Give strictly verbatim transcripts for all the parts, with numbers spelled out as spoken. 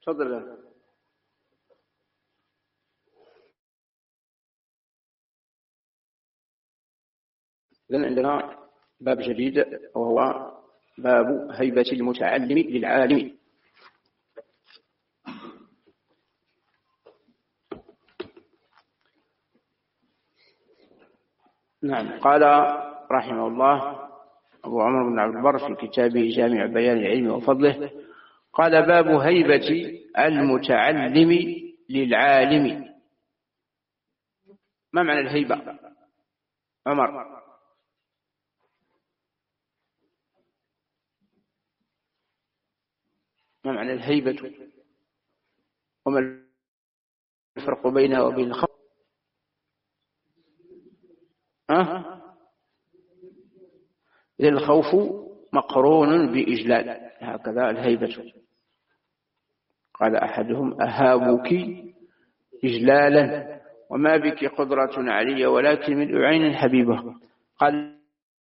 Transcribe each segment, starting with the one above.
تفضل. إذن عندنا باب جديد وهو باب هيبة المتعلم للعالم. نعم. قال رحمه الله أبو عمر بن عبد البر في كتابه جامع بيان العلم وفضله، قال باب هيبة المتعلم للعالم. ما معنى الهيبة عمر؟ ما معنى الهيبة وما الفرق بينها وبين الخوف؟ أه؟ الخوف مقرون بإجلال، هكذا الهيبة. قال أحدهم أهابك إجلالا وما بك قدرة علي ولكن من أعين حبيبه. قال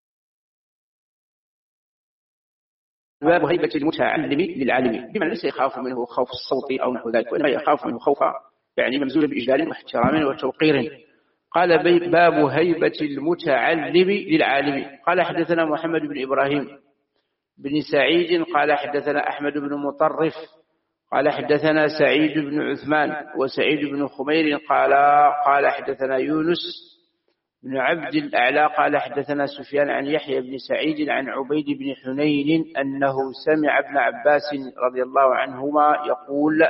باب هيبة المتعلم للعالم، بمعنى ليس يخاف منه خوف الصوت أو نحو ذلك، وإنما يخاف منه خوفا يعني ممزوجا بإجلال واحترام وتوقير. قال باب هيبة المتعلم للعالم. قال حدثنا محمد بن إبراهيم بن سعيد قال حدثنا أحمد بن مطرف قال حدثنا سعيد بن عثمان وسعيد بن خمير قال قال حدثنا يونس بن عبد الأعلى قال حدثنا سفيان عن يحيى بن سعيد عن عبيد بن حنين أنه سمع ابن عباس رضي الله عنهما يقول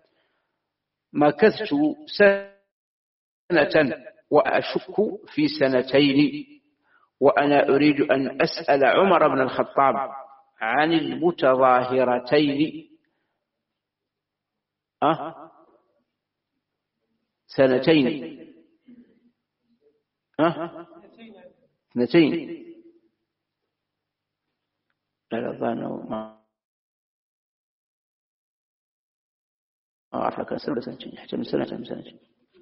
مكثت سنة وأشك في سنتين وأنا أريد أن أسأل عمر بن الخطاب عن المتظاهرتين. أه؟ سنتين أه؟ اثنتين لا ظنوا ما أعرف لك سنة سنتين حتى من سنة من سنتين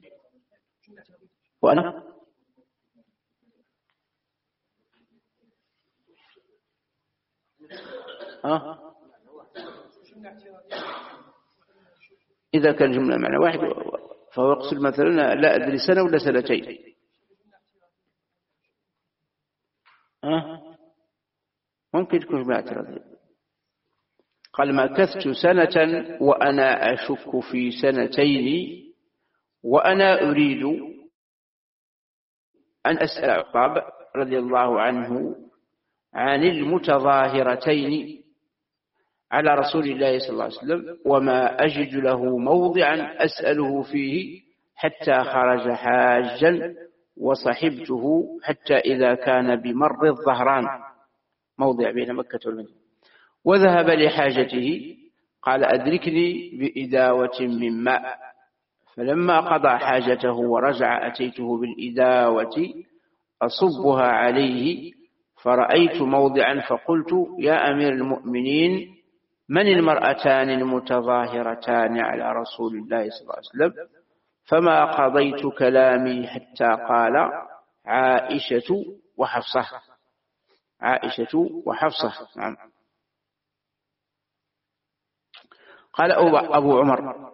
وأنا أه؟ إذا كان جملة معنى واحد فهو يقصد مثلا لا أدري سنة ولا سنتين. أه؟ ممكن تكون جملة اعتراضية. قال مكثت سنة وأنا أشك في سنتين وأنا أريد أن أسأل عقاب رضي الله عنه عن المتظاهرتين على رسول الله صلى الله عليه وسلم وما أجد له موضعا أسأله فيه حتى خرج حاجا وصحبته حتى إذا كان بمر الظهران موضع بين مكة والمدينة وذهب لحاجته قال أدركني بإداوة من ماء فلما قضى حاجته ورجع أتيته بالإداوة أصبها عليه فرأيت موضعا فقلت يا أمير المؤمنين من المرأتان المتظاهرتان على رسول الله صلى الله عليه وسلم؟ فما قضيت كلامي حتى قال عائشة وحفصة. عائشة وحفصة. نعم. قال أبو عمر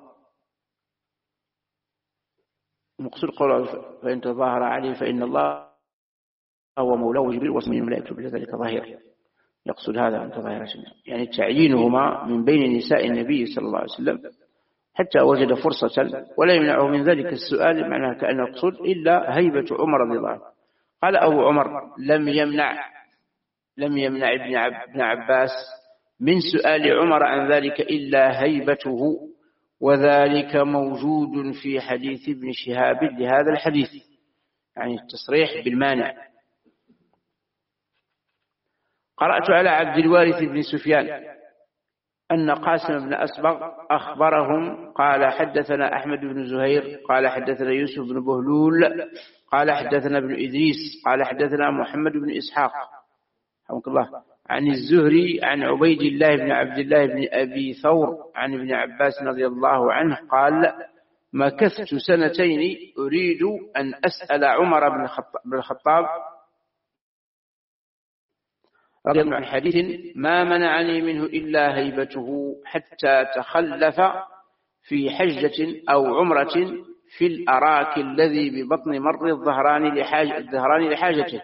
مقصود قوله فإن تظاهر عليه فإن الله هو مولاه جبريل واسمه لا يكتب ذلك ظاهرا. يقصد هذا أن تظاهر يعني تعيينهما من بين نساء النبي صلى الله عليه وسلم حتى وجد فرصة ولا يمنعه من ذلك السؤال معناه كأن يقصد إلا هيبة عمر رضي الله عنه. قال أبو عمر لم يمنع لم يمنع ابن عباس من سؤال عمر عن ذلك إلا هيبته وذلك موجود في حديث ابن شهاب لهذا الحديث يعني التصريح بالمانع. قرأت على عبد الوارث بن سفيان أن قاسم بن أسبغ أخبرهم قال حدثنا أحمد بن زهير قال حدثنا يوسف بن بهلول قال حدثنا ابن إدريس قال حدثنا محمد بن إسحاق رحمه الله عن الزهري عن عبيد الله بن عبد الله بن أبي ثور عن ابن عباس رضي الله عنه قال مكثت سنتين أريد أن أسأل عمر بن الخطاب رضي الله عن حديث ما منعني منه إلا هيبته حتى تخلف في حجة أو عمرة في الأراك الذي ببطن مر الظهران لحاجة الظهران لحاجته،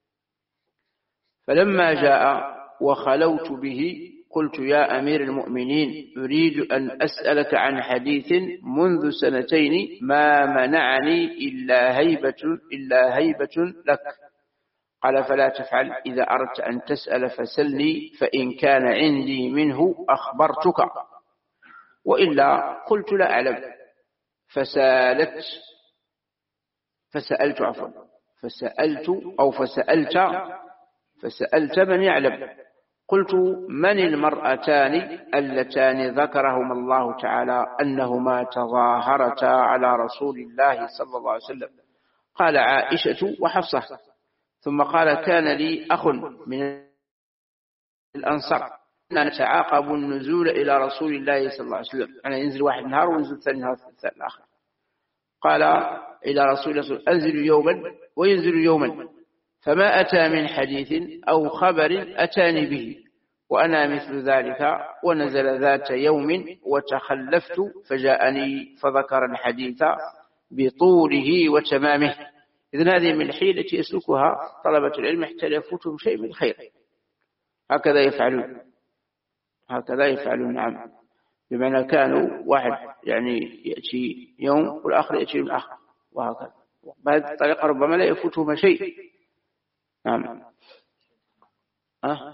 فلما جاء وخلوت به قلت يا أمير المؤمنين أريد أن أسألك عن حديث منذ سنتين ما منعني إلا هيبة, إلا هيبة لك. قال فلا تفعل، إذا أردت أن تسأل فسلني، فإن كان عندي منه أخبرتك، وإلا قلت لا أعلم. فسألت فسألت عفوا فسألت أو فسألت فسألت من يعلم. قلت من المرأتان اللتان ذكرهما الله تعالى أنهما تظاهرتا على رسول الله صلى الله عليه وسلم؟ قال عائشة وحفصة. ثم قال كان لي أخ من الأنصار نتعاقب النزول إلى رسول الله صلى الله عليه وسلم، يعني ينزل واحد نهار وينزل ثاني نهار الآخر. قال إلى رسول الله أنزل يوما وينزل يوما، فما أتى من حديث أو خبر أتاني به، وأنا مثل ذلك. ونزل ذات يوم وتخلفت فجاءني فذكر الحديث بطوله وتمامه. إذن هذه من الحيلة التي يسلكها طلبة العلم حتى لا يفوتهم شيء من الخير. هكذا يفعلون هكذا يفعلون نعم. بمعنى كانوا واحد يعني يأتي يوم والآخر يأتي يوم آخر، وهكذا. بهذه الطريقة ربما لا يفوتهما شيء. نعم. أه؟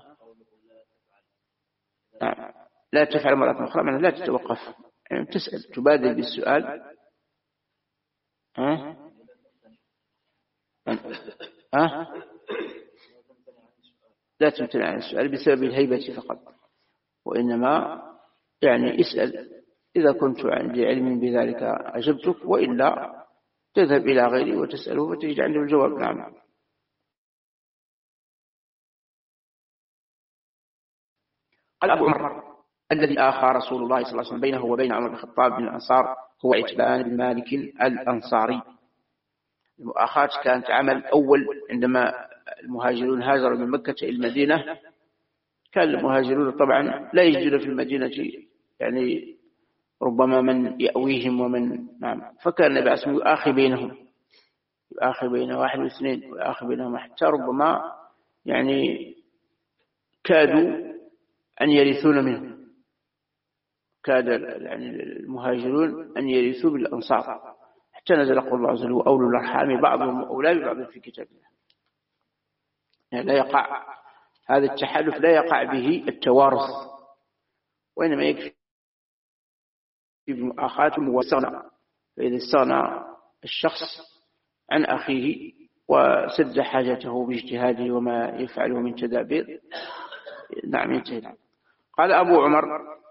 نعم. لا تفعل مرة أخرى، لا تتوقف، يعني تسأل، تبادل بالسؤال. أه؟ أه؟ لا تمتنع عن السؤال بسبب الهيبة فقط، وإنما يعني اسأل. إذا كنت عندي علم بذلك أجبتك، وإلا تذهب إلى غيري وتسأله وتجد عنده الجواب. نعم. قال أبو عمر الذي آخى رسول الله صلى الله عليه وسلم بينه وبين عمر بن الخطاب بن الأنصار هو عتبان بن مالك الأنصاري. المؤاخاة كانت عمل أول عندما المهاجرون هاجروا من مكة إلى المدينة. كان المهاجرون طبعا لا يجدون في المدينة يعني ربما من يأويهم ومن نعم، فكان النبي عليه الصلاة والسلام يؤاخي بينهم، يؤاخي بين واحد واثنين، ويؤاخي بينهم حتى ربما يعني كادوا أن يرثون منه، كاد يعني المهاجرون أن يرثوا بالأنصار، حتى نزل قول الله عز وجل وأولو الأرحام بعضهم أولى ببعض في كتاب الله. يعني لا يقع هذا التحالف، لا يقع به التوارث، وإنما يكفي بمؤاخاة واستغنى. فإذا استغنى الشخص عن أخيه وسد حاجته باجتهاده وما يفعله من تدابير، نعم ينتهي. قال أبو عمر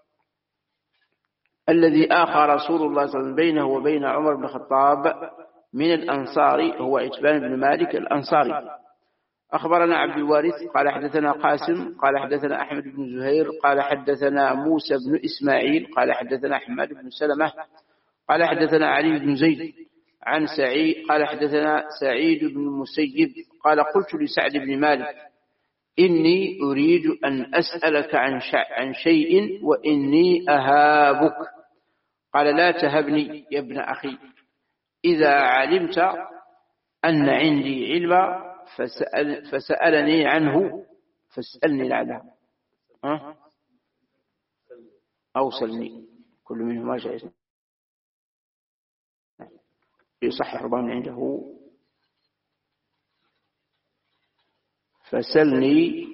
الذي آخى رسول الله صلى الله عليه وسلم بينه وبين عمر بن الخطاب من الأنصار هو عتبان بن مالك الأنصاري. أخبرنا عبد الوارث قال حدثنا قاسم قال حدثنا أحمد بن زهير قال حدثنا موسى بن إسماعيل قال حدثنا أحمد بن سلمة قال حدثنا علي بن زيد عن سعيد قال حدثنا سعيد بن المسيب قال قلت لسعد بن مالك إني أريد أن أسألك عن, عن شيء وإني أهابك. قال لا تهبني يا ابن أخي، إذا علمت أن عندي علما فسأل فسألني عنه فاسألني لعله أه؟ أو سلني، كل منهما جائز. يصحح ربما عنده فسلني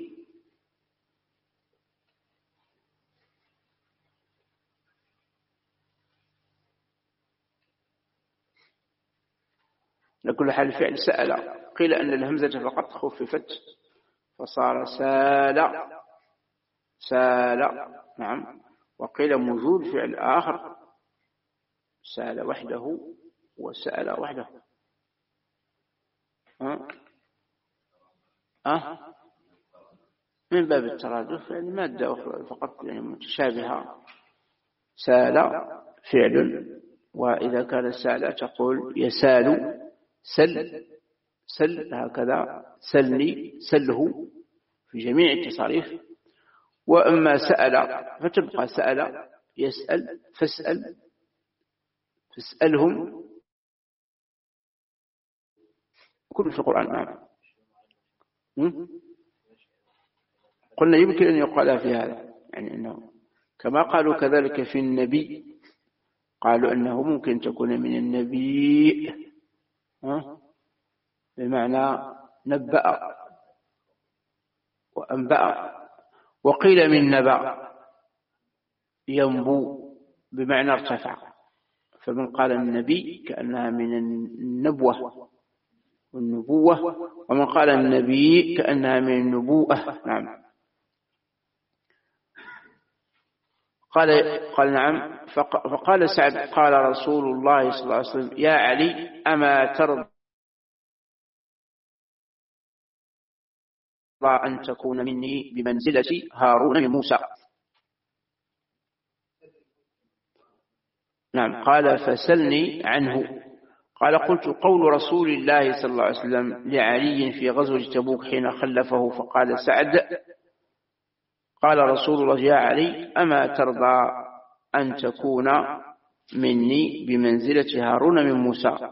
لكل حال فعل سأل. قيل أن الهمزة فقط خففت فصار سال سال نعم، وقيل موجود فعل آخر سال وحده وسأل وحده. أه؟ أه؟ من باب الترادف، يعني مادة أخرى فقط يعني متشابهة. سال فعل، وإذا كان سال تقول يسال سل سل هكذا، سلني سله في جميع التصاريف. وأما سأل فتبقى سأل يسأل فاسأل تسألهم كل في القرآن. نعم. قلنا يمكن أن يقال في هذا، يعني أنه كما قالوا كذلك في النبي، قالوا أنه ممكن تكون من النبي بمعنى نبأ وأنبأ، وقيل من نبأ ينبو بمعنى ارتفع، فمن قال النبي كأنها من النبوة والنبوة، ومن قال النبي كأنها من النبوءة. نعم. قال قال نعم. فقال سعد قال رسول الله صلى الله عليه وسلم يا علي أما ترضى أن تكون مني بمنزلة هارون من موسى؟ نعم. قال فسلني عنه. قال قلت قول رسول الله صلى الله عليه وسلم لعلي في غزوة تبوك حين خلفه، فقال سعد قال رسول الله يا علي أما ترضى أن تكون مني بمنزلة هارون من موسى؟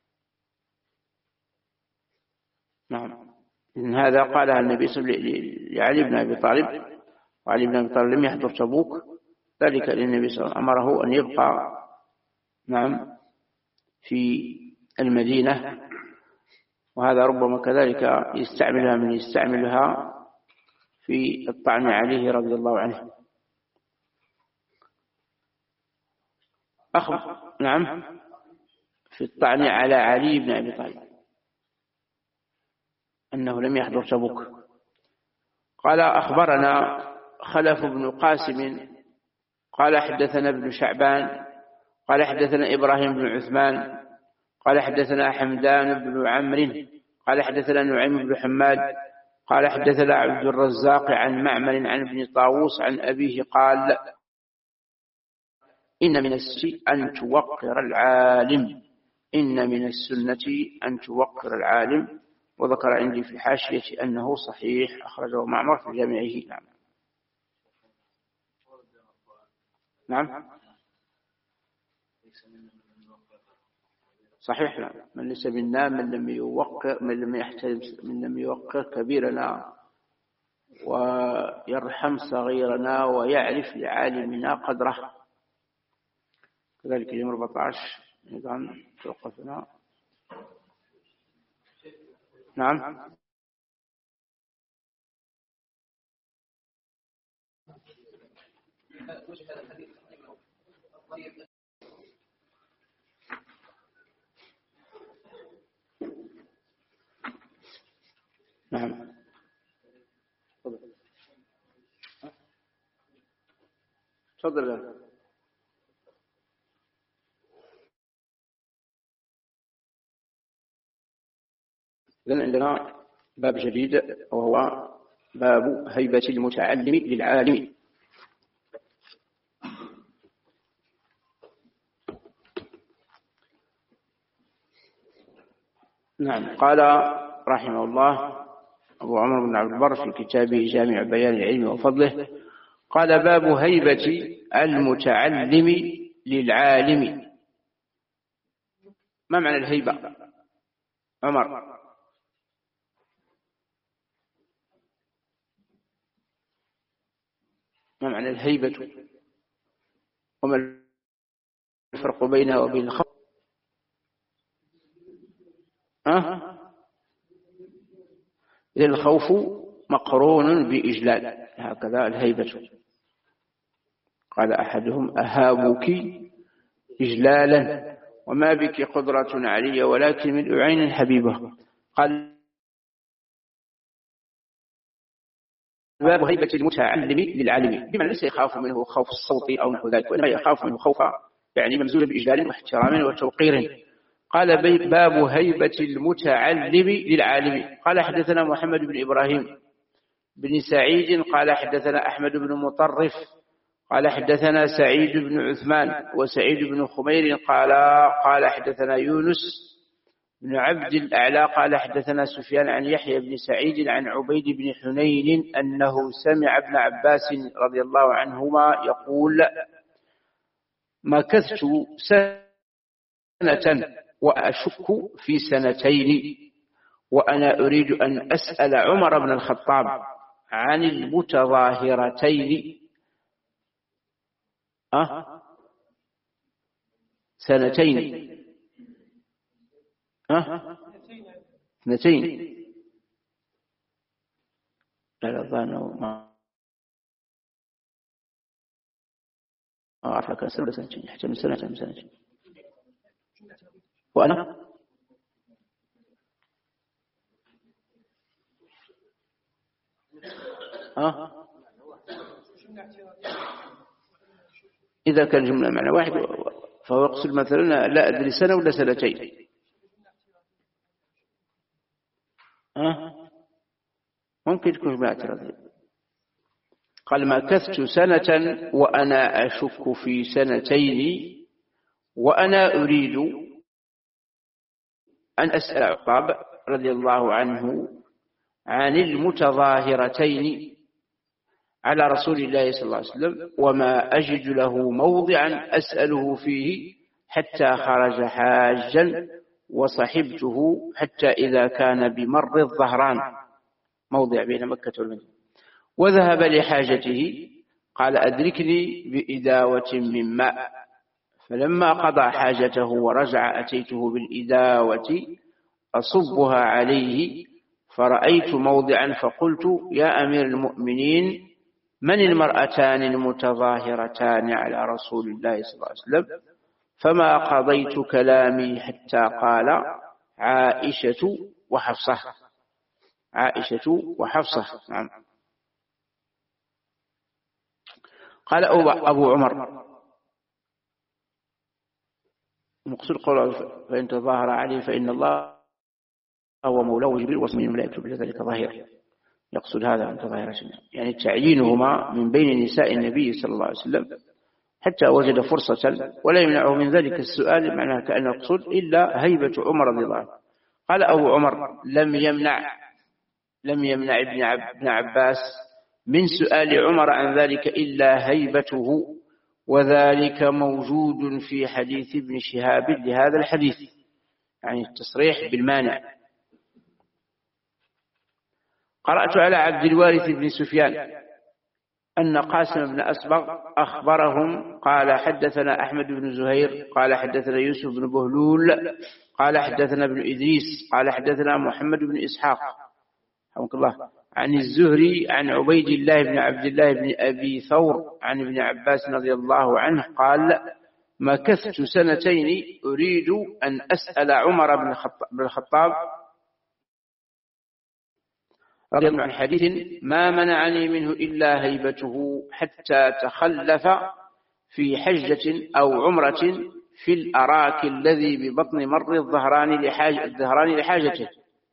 نعم. إن هذا قالها النبي صلى الله عليه وسلم لعلي بن أبي طالب، وعلي بن أبي طالب لم يحضر تبوك، ذلك للنبي صلى الله عليه وسلم أمره أن يبقى نعم في المدينة، وهذا ربما كذلك يستعملها من يستعملها في الطعن عليه رضي الله عنه. أخذ نعم في الطعن على علي بن أبي طالب أنه لم يحضر تبوك. قال أخبرنا خلف بن قاسم قال حدثنا ابن شعبان قال حدثنا إبراهيم بن عثمان قال حدثنا حمدان بن عمرو قال حدثنا نعيم بن حماد قال حدثنا عبد الرزاق عن معمر عن ابن طاووس عن أبيه قال إن من السنة أن توقر العالم إن من السنة أن توقر العالم. وذكر عندي في الحاشية أنه صحيح، أخرجه معمر في جامعه. نعم. نعم صحيح. نعم. من ليس منا من لم يوقر من لم يحترم من لم يوقر كبيرنا ويرحم صغيرنا ويعرف لعالمنا قدره. كذلك اليوم أربعة عشر أيضا توقفنا. نعم. نعم. تفضل. إذن عندنا باب جديد وهو باب هيبة المتعلم للعالم. نعم. قال رحمه الله أبو عمر بن عبد البر في كتابه جامع بيان العلم وفضله قال باب هيبة المتعلم للعالم. ما معنى الهيبة عمر؟ ما معنى الهيبة وما الفرق بينها وبين الخوف؟ أه؟ الخوف مقرون بإجلال، هكذا الهيبة. قال أحدهم أهابك إجلالا وما بك قدرة علي ولكن من عين حبيبه. قال باب هيبة المتعلم للعالم، بمعنى ليس يخاف منه خوف الصوت أو نحو ذلك، وإنما يخاف منه خوفا يعني ممزوج بإجلال واحترام وتوقير. قال باب هيبة المتعلم للعالم. قال حدثنا محمد بن إبراهيم بن سعيد قال حدثنا أحمد بن مطرف قال حدثنا سعيد بن عثمان وسعيد بن خمير قال قال حدثنا يونس بن عبد الأعلى قال حدثنا سفيان عن يحيى بن سعيد عن عبيد بن حنين أنه سمع ابن عباس رضي الله عنهما يقول مكثت سنة سنة وأشك في سنتين، وأنا أريد أن أسأل عمر بن الخطاب عن المتظاهرتين أه؟ سنتين أه؟ اثنتين لا ظنوا ما أعرف كان سنة سنتين يحتمل سنة سنتين وأنا أه؟ إذا كان جملة معنى واحد فهو يقصد مثلا لا أدري سنة ولا سنتين أه؟ ممكن تكون جملة اعتراضية. قال ما كثت سنة وأنا أشك في سنتين وأنا أريد أن أسأل عقاب رضي الله عنه عن المتظاهرتين على رسول الله صلى الله عليه وسلم وما أجد له موضعا أسأله فيه حتى خرج حاجا وصحبته حتى إذا كان بمر الظهران موضع بين مكة والمدينة وذهب لحاجته قال أدركني بإداوة من ماء فلما قضى حاجته ورجع أتيته بالإداوة أصبها عليه فرأيت موضعا فقلت يا أمير المؤمنين من المرأتان المتظاهرتان على رسول الله صلى الله عليه وسلم فما قضيت كلامي حتى قال عائشة وحفصة عائشة وحفصة نعم. قال أبو عمر مقصود قوله فإن تظاهر عليه فإن الله هو مولاه جبريل واسمه لا يكتب لذلك ظاهرا يقصد هذا أن تظاهر يعني تعيينهما من بين نساء النبي صلى الله عليه وسلم حتى وجد فرصة ولا يمنعه من ذلك السؤال معناه كأن يقصد إلا هيبة عمر رضي الله عنه. قال أبو عمر لم يمنع لم يمنع ابن عباس من سؤال عمر عن ذلك إلا هيبته وذلك موجود في حديث ابن شهاب لهذا الحديث يعني التصريح بالمانع. قرأت على عبد الوارث بن سفيان أن قاسم بن أسبغ أخبرهم قال حدثنا أحمد بن زهير قال حدثنا يوسف بن بهلول قال حدثنا ابن إدريس قال حدثنا محمد بن إسحاق حمد الله عن الزهري عن عبيد الله بن عبد الله بن أبي ثور عن ابن عباس رضي الله عنه قال مكثت سنتين أريد أن أسأل عمر بن الخطاب رضي الله عن حديث ما منعني منه إلا هيبته حتى تخلف في حجة أو عمرة في الأراك الذي ببطن مر الظهران لحاجة الظهران لحاجته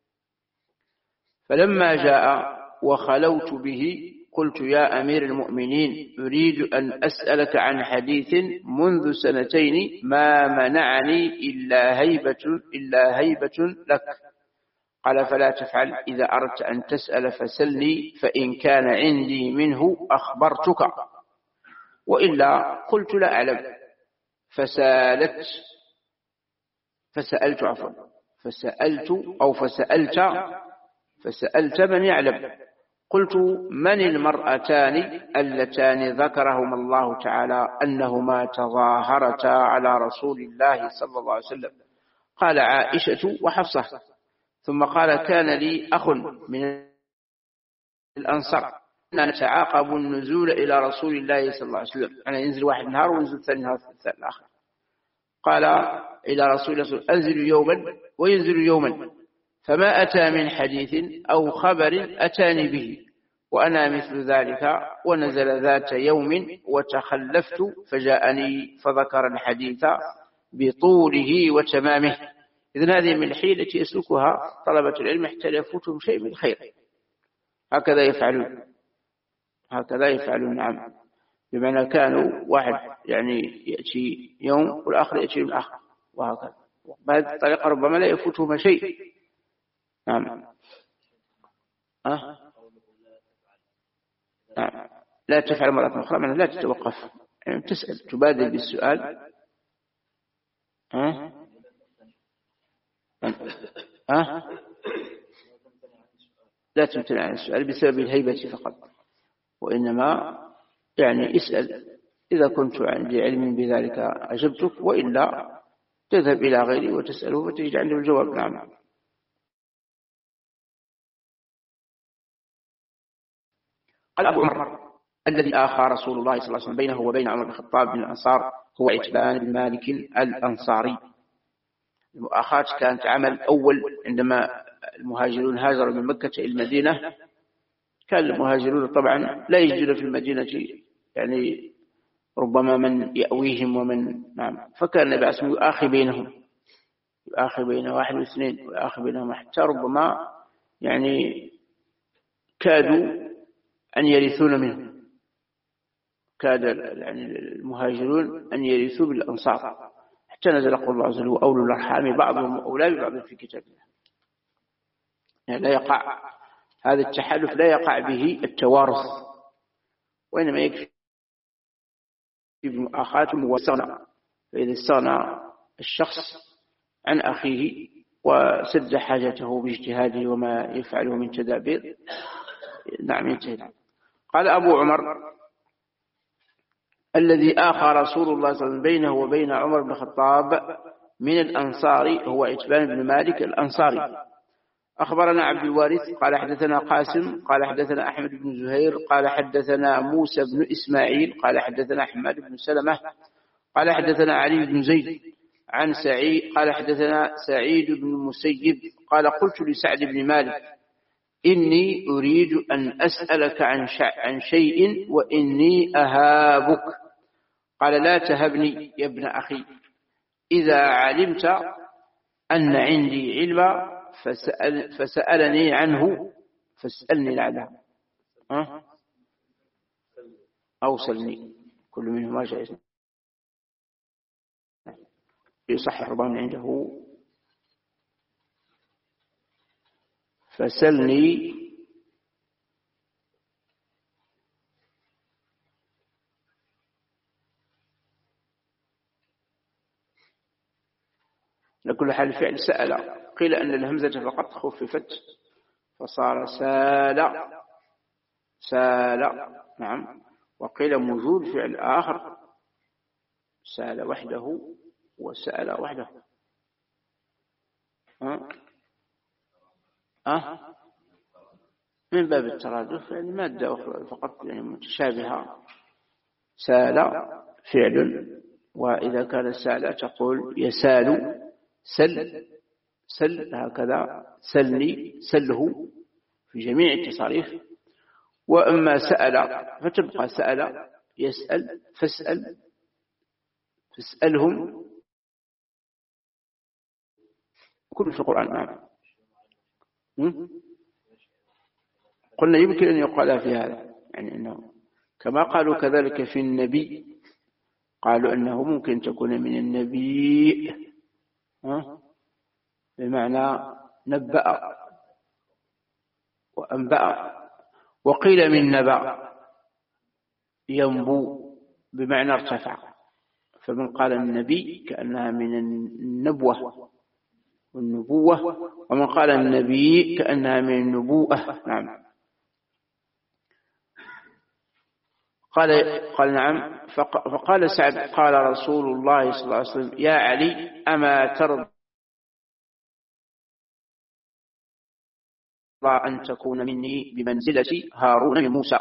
فلما جاء وخلوت به قلت يا أمير المؤمنين أريد أن أسألك عن حديث منذ سنتين ما منعني إلا هيبة إلا هيبة لك قال فلا تفعل إذا أردت أن تسأل فسلني فإن كان عندي منه أخبرتك وإلا قلت لا أعلم فسألت فسألت عفوا فسألت أو فسألت فسألت من يعلم قلت من المرأتان اللتان ذكرهما الله تعالى أنهما تظاهرتا على رسول الله صلى الله عليه وسلم قال عائشة وحفصة ثم قال كان لي أخ من الأنصار أن نتعاقب النزول إلى رسول الله صلى الله عليه وسلم أنا ينزل واحد نهار وينزل ثاني نهار الثاني الآخر قال إلى رسول الله أنزل يوما وينزل يوما فما أتى من حديث أو خبر أتاني به وأنا مثل ذلك ونزل ذات يوم وتخلفت فجاءني فذكر الحديث بطوله وتمامه. إذن هذه من الحيلة يسلكها طلبة العلم حتى لا يفوتهم شيء من الخير هكذا يفعلون هكذا يفعلون نعم بمعنى كانوا واحد يعني يأتي يوم والآخر يأتي يوم آخر وهكذا بهذه الطريقة ربما لا يفوتهم شيء نعم أه؟ نعم لا تفعل مرة أخرى من لا تتوقف يعني تسأل تبادل بالسؤال أه؟ ها؟ لا تمتنع عن السؤال بسبب الهيبة فقط، وإنما يعني اسأل، إذا كنت عندي علم بذلك أجبتك، وإلا تذهب إلى غيري وتسأله فتجد عنده الجواب. نعم. قال أبو عمر: الذي آخى رسول الله صلى الله عليه وسلم بينه وبين عمر بن الخطاب بن الأنصار هو عتبان بن مالك الأنصاري. المؤاخاة كانت عمل أول عندما المهاجرون هاجروا من مكة إلى المدينة، كان المهاجرون طبعا لا يجدون في المدينة يعني ربما من يأويهم ومن نعم، فكان النبي عليه الصلاة والسلام يؤاخي بينهم، يؤاخي بين واحد واثنين ويؤاخي بينهم حتى ربما يعني كادوا أن يرثون منهم، كاد يعني المهاجرون أن يرثوا بالأنصار، حتى نزل قول الله عز وجل: وأولو الأرحام بعضهم أولى ببعض في كتاب الله. يعني لا يقع هذا التحالف، لا يقع به التوارث، وإنما يكفي بمؤاخاة واستغنى. فإذا استغنى الشخص عن أخيه وسد حاجته باجتهاده وما يفعله من تدابير، نعم ينتهي. قال أبو عمر: الذي آخى رسول الله صلى الله عليه وسلم بينه وبين عمر بن الخطاب من الأنصار هو عتبان بن مالك الأنصاري. أخبرنا عبد الوارث قال حدثنا قاسم قال حدثنا أحمد بن زهير قال حدثنا موسى بن إسماعيل قال حدثنا حماد بن سلمة قال حدثنا علي بن زيد عن سعيد قال حدثنا سعيد بن المسيب قال: قلت لسعد بن مالك: إني أريد أن أسألك عن, عن شيء وإني أهابك. قال: لا تهبني يا ابن أخي، إذا علمت أن عندي علما فسأل فسألني عنه فاسألني لعله أه؟ أوصلني، كل منهما جائز، يصحح ربما عنده فسلني لكل حال فعل سأل، قيل أن الهمزة فقط خففت فصار سال سال، نعم، وقيل موجود فعل آخر سال وحده وسأل وحده. أه؟ أه؟ من باب الترادف، يعني مادة أخرى فقط يعني متشابهة. سال فعل، وإذا كان سال تقول يسال سل سل، هكذا سلني سله في جميع التصاريف. وأما سأل فتبقى سأل يسأل فاسأل فاسألهم، كل في القرآن. نعم. قلنا يمكن أن يقال في هذا، يعني أنه كما قالوا كذلك في النبي، قالوا أنه ممكن تكون من النبي بمعنى نبأ وأنبأ، وقيل من نبأ ينبو بمعنى ارتفع، فمن قال النبي كأنها من النبوة والنبوة، ومن قال النبي كأنها من النبوءة. نعم. قال قال نعم. فقال سعد: قال رسول الله صلى الله عليه وسلم: يا علي، أما ترضى أن تكون مني بمنزلة هارون من موسى؟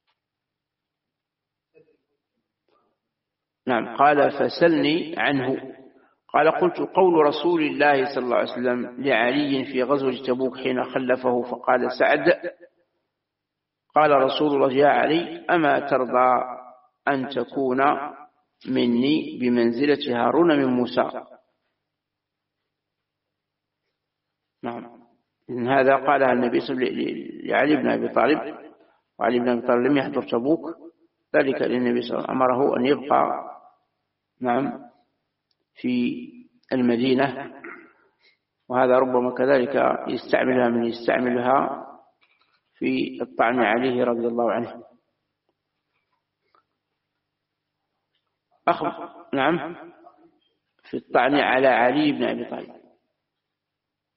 نعم. قال: فسلني عنه. قال: قلت: قول رسول الله صلى الله عليه وسلم لعلي في غزوة تبوك حين خلفه. فقال سعد: قال رسول الله: يا علي، أما ترضى أن تكون مني بمنزلة هارون من موسى؟ نعم. إن هذا قالها النبي صلى الله عليه وسلم لعلي بن أبي طالب، وعلي بن أبي طالب لم يحضر تبوك، ذلك للنبي صلى الله عليه وسلم أمره أن يبقى نعم في المدينة، وهذا ربما كذلك يستعملها من يستعملها في الطعن عليه رضي الله عنه. أخبر نعم في الطعن على علي بن أبي طالب.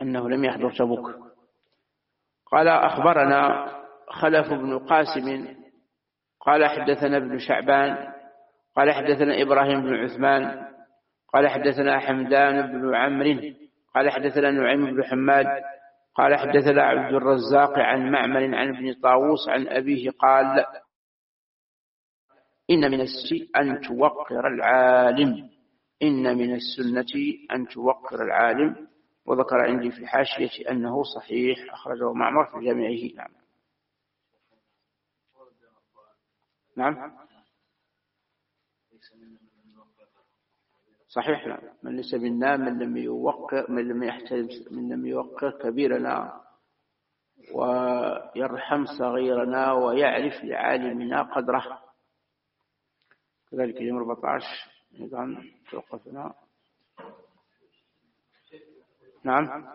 أنه لم يحضر تبوك. قال أخبرنا خلف بن قاسم قال حدثنا ابن شعبان قال حدثنا إبراهيم بن عثمان قال حدثنا حمدان بن عمرو قال حدثنا نعيم بن حماد قال حدثنا عبد الرزاق عن معمر عن ابن طاووس عن أبيه قال إن من السنة أن توقر العالم إن من السنة أن توقر العالم. وذكر عندي في الحاشية أنه صحيح، أخرجه معمر في جامعه. نعم نعم صحيح. نعم من ليس منا من لم يوقر من لم يحترم من لم يوقر كبيرنا ويرحم صغيرنا ويعرف لعالمنا قدره. كذلك اليوم أربعة عشر أيضا توقفنا. نعم